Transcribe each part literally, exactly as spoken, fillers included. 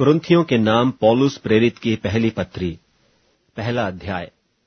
कुरिन्थियों के नाम पौलुस प्रेरित की पहली पत्री, पहला अध्याय।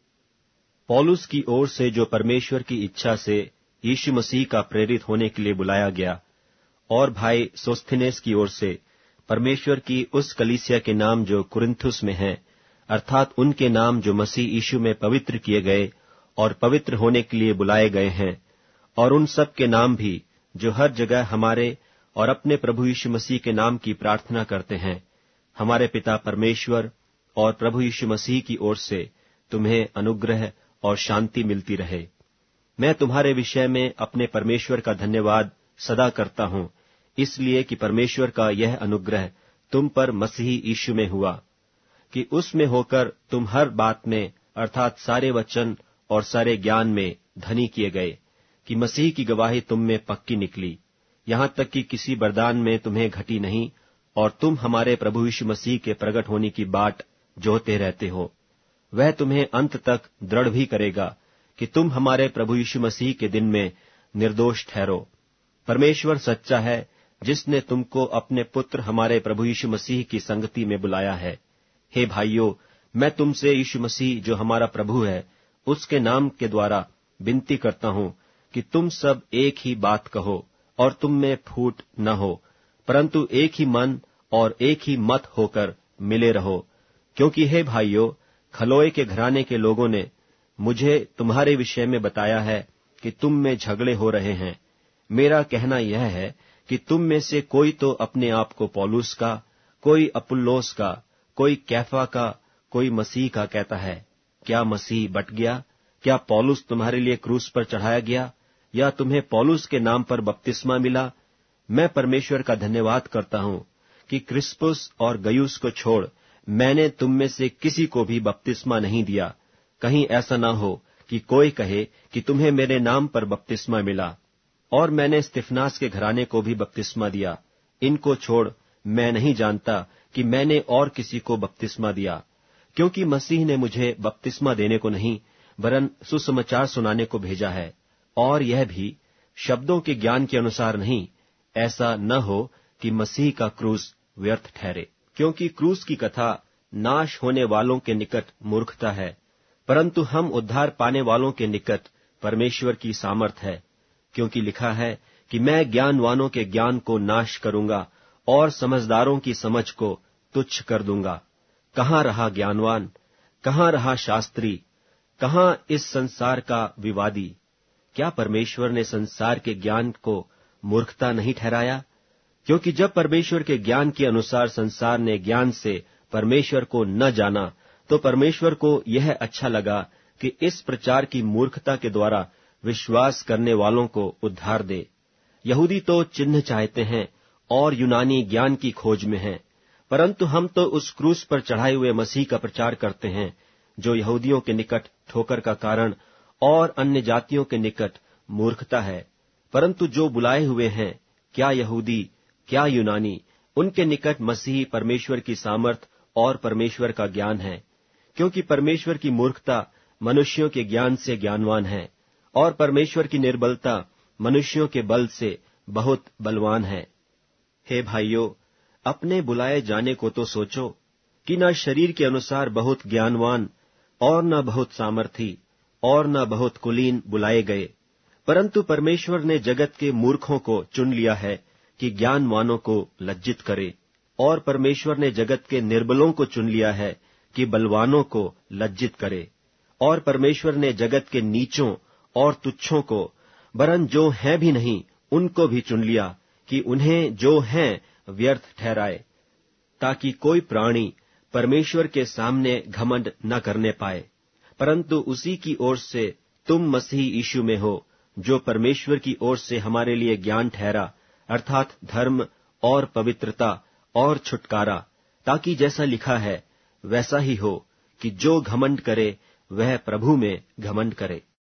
पौलुस की ओर से जो परमेश्वर की इच्छा से यीशु मसीह का प्रेरित होने के लिए बुलाया गया, और भाई सोस्थिनेस की ओर से परमेश्वर की उस कलीसिया के नाम जो कुरिन्थुस में है, अर्थात उनके नाम जो मसीह यीशु में पवित्र किए गए और पवित्र होने के लिए बुलाए गए हैं, और उन सब के नाम भी जो हर जगह हमारे और अपने प्रभु यीशु मसीह के नाम की प्रार्थना करते हैं, हमारे पिता परमेश्वर और प्रभु यीशु मसीह की ओर से तुम्हें अनुग्रह और शांति मिलती रहे। मैं तुम्हारे विषय में अपने परमेश्वर का धन्यवाद सदा करता हूं, इसलिए कि परमेश्वर का यह अनुग्रह तुम पर मसीह यीशु में हुआ, कि उसमें होकर तुम हर बात में अर्थात सारे वचन और सारे ज्ञान में धनी किए गए, कि मसीह की गवाही तुम में पक्की निकली, यहां तक कि किसी वरदान में तुम्हें घटी नहीं, और तुम हमारे प्रभु यीशु मसीह के प्रकट होने की बाट जोहते रहते हो। वह तुम्हें अंत तक दृढ़ भी करेगा कि तुम हमारे प्रभु यीशु मसीह के दिन में निर्दोष ठहरो। परमेश्वर सच्चा है, जिसने तुमको अपने पुत्र हमारे प्रभु यीशु मसीह की संगति में बुलाया है। हे भाइयों, मैं तुमसे यीशु मसीह जो हमारा प्रभु है, उसके नाम के द्वारा विनती करता हूं कि तुम सब एक ही बात कहो और तुम में फूट न हो, परंतु एक ही मन और एक ही मत होकर मिले रहो। क्योंकि हे भाइयों, खलोए के घराने के लोगों ने मुझे तुम्हारे विषय में बताया है कि तुम में झगड़े हो रहे हैं। मेरा कहना यह है कि तुम में से कोई तो अपने आप को पौलुस का, कोई अपुल्लोस का, कोई कैफा का, कोई मसीह का कहता है। क्या मसीह बट गया? क्या पौलुस तुम्हारे लिए क्रूस पर चढ़ाया गया, या तुम्हें पौलुस के नाम पर बपतिस्मा मिला? मैं परमेश्वर का धन्यवाद करता हूं कि क्रिस्पुस और गयुस को छोड़ मैंने तुम में से किसी को भी बपतिस्मा नहीं दिया। कहीं ऐसा न हो कि कोई कहे कि तुम्हें मेरे नाम पर बपतिस्मा मिला। और मैंने स्तिफनास के घराने को भी बपतिस्मा दिया। इनको छोड़ मैं नहीं जानता कि मैंने और किसी को बपतिस्मा दिया, क्योंकि मसीह ने मुझे बपतिस्मा देने को नहीं, वरन सुसमाचार सुनाने को भेजा है। और यह भी शब्दों के ज्ञान के अनुसार नहीं, ऐसा न हो कि मसीह का क्रूस व्यर्थ ठहरे। क्योंकि क्रूस की कथा नाश होने वालों के निकट मूर्खता है, परंतु हम उद्धार पाने वालों के निकट परमेश्वर की सामर्थ है। क्योंकि लिखा है कि मैं ज्ञानवानों के ज्ञान को नाश करूंगा और समझदारों की समझ को तुच्छ कर दूंगा। कहाँ रहा ज्ञानवान? कहाँ रहा शास्त्री? कहाँ इस संसार का विवादी? क्या परमेश्वर ने संसार के ज्ञान को मूर्खता नहीं ठहराया? क्योंकि जब परमेश्वर के ज्ञान के अनुसार संसार ने ज्ञान से परमेश्वर को न जाना, तो परमेश्वर को यह अच्छा लगा कि इस प्रचार की मूर्खता के द्वारा विश्वास करने वालों को उद्धार दे। यहूदी तो चिन्ह चाहते हैं और यूनानी ज्ञान की खोज में हैं, परंतु हम तो उस क्रूस पर चढ़ाए हुए मसीह का प्रचार करते हैं, जो यहूदियों के निकट ठोकर का कारण और अन्य जातियों के निकट मूर्खता है। परंतु जो बुलाए हुए हैं, क्या यहूदी क्या यूनानी, उनके निकट मसीह परमेश्वर की सामर्थ और परमेश्वर का ज्ञान है। क्योंकि परमेश्वर की मूर्खता मनुष्यों के ज्ञान से ज्ञानवान है, और परमेश्वर की निर्बलता मनुष्यों के बल से बहुत बलवान है। हे भाइयों, अपने बुलाए जाने को तो सोचो कि न शरीर के अनुसार बहुत ज्ञानवान और न बहुत सामर्थी और न बहुत कुलीन बुलाए गए, परंतु परमेश्वर ने जगत के मूर्खों को चुन लिया है कि ज्ञानवानों को लज्जित करे, और परमेश्वर ने जगत के निर्बलों को चुन लिया है कि बलवानों को लज्जित करे, और परमेश्वर ने जगत के नीचों और तुच्छों को, वरन जो हैं भी नहीं, उनको भी चुन लिया कि उन्हें जो हैं व्यर्थ ठहराए, ताकि कोई प्राणी परमेश्वर के सामने घमंड न करने पाए। परंतु उसी की ओर से तुम मसीह यीशु में हो, जो परमेश्वर की ओर से हमारे लिए ज्ञान ठहरा, अर्थात धर्म और पवित्रता और छुटकारा, ताकि जैसा लिखा है वैसा ही हो कि जो घमंड करे वह प्रभु में घमंड करे।